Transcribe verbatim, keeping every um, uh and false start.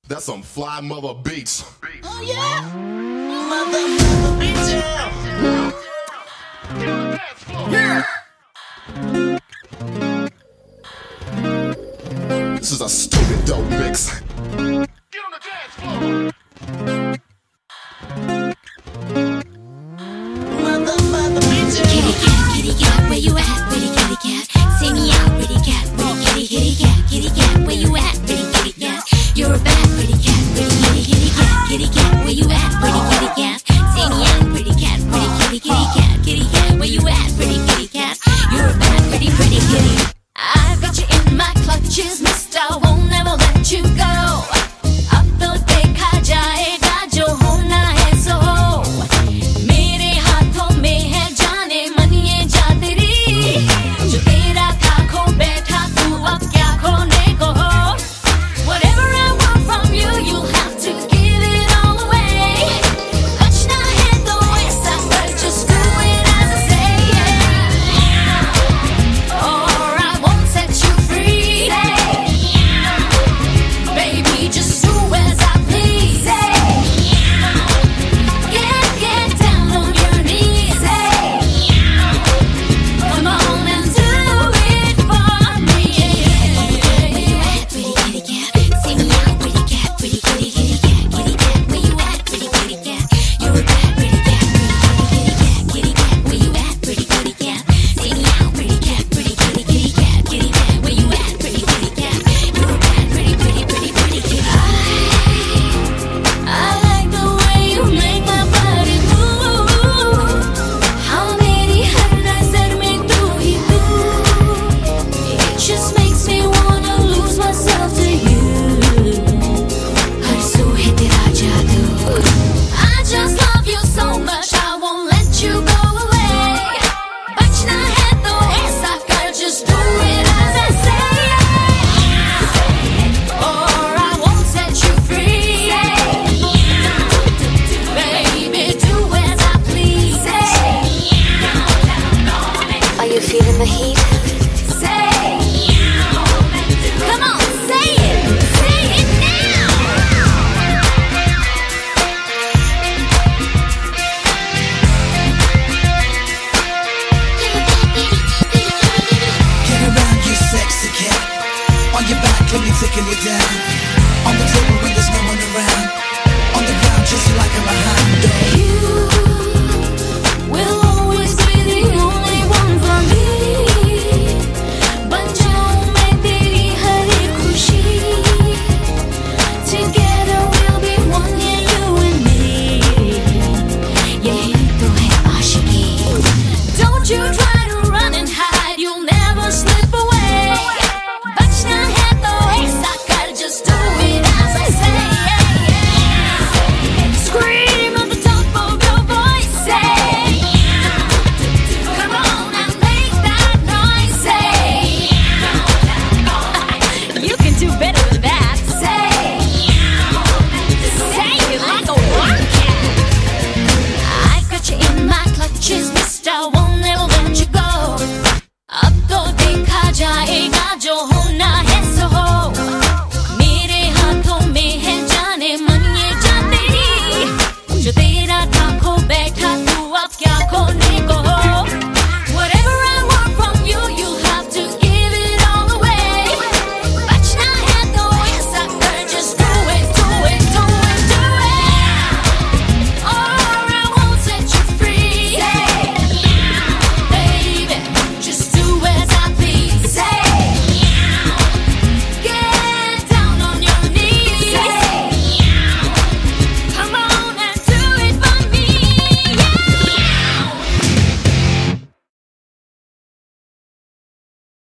That's some fly mother beats. Oh yeah, mother mother beats, yeah. This is a stupid dope mix. Get on the dance floor. Mother mother beats, yeah. Kitty cat, kitty cat, where you at? Pretty kitty cat, see me out, pretty cat, pretty kitty, kitty cat, kitty cat, where you at? Pretty kitty cat, you're a bad pretty cat, pretty kitty, kitty cat, kitty cat, where you at? Pretty kitty cat, see me out, pretty cat, pretty kitty, kitty cat.